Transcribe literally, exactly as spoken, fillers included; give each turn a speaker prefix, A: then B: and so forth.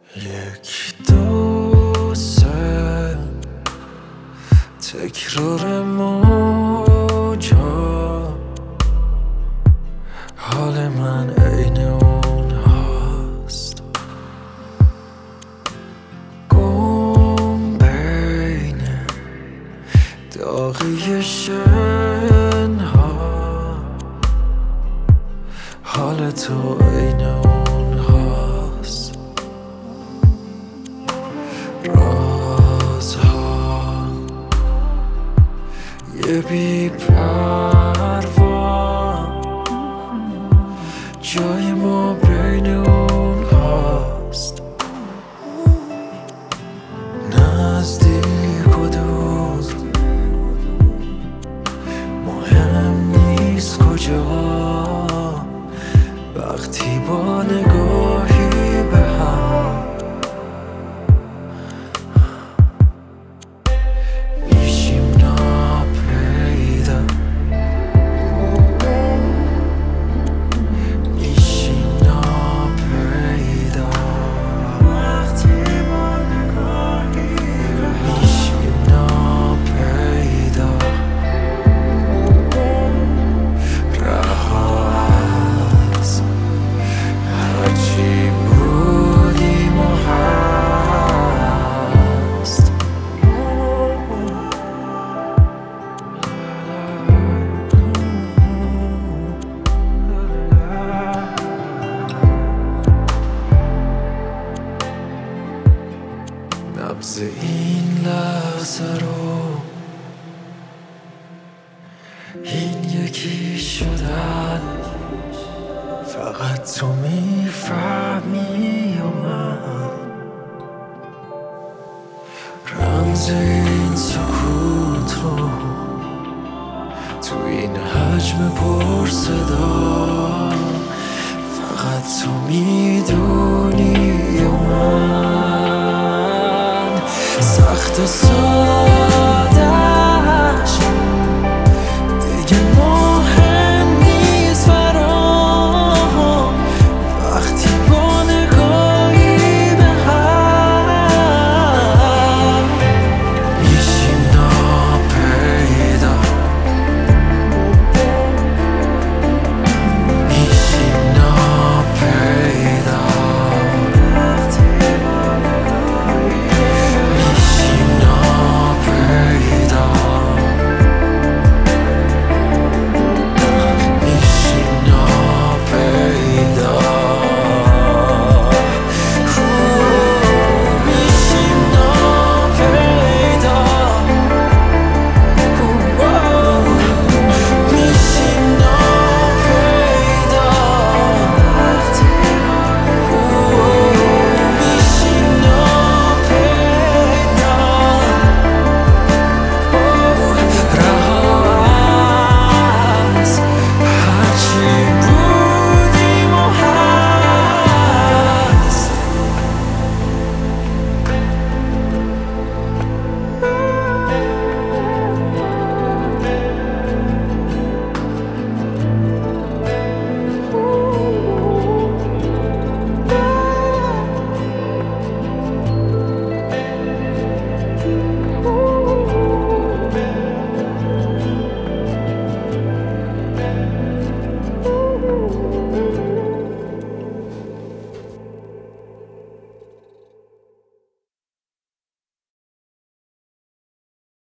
A: یک دو سه تکرار موجا، حال من عین اون هاست، گم بین داغی شنها، حال تو عین اون هاست. رازها یه بی پروا، جای ما بین اون هاست. نزدیک و دور مهم نیست کجا، وقتی با نگاهی به هم میشیم ناپیدا، میشیم ناپیدا، وقتی با نگاهی به هم میشیم ناپیدا. رها از هرچی بودیم و هست، نبض این لحظه رو، این یکی شدن، فقط تو میفهمی و من. رمز این سکوت رو تو این حجم پر صدا، فقط تو میدونی و من. سخت و سخت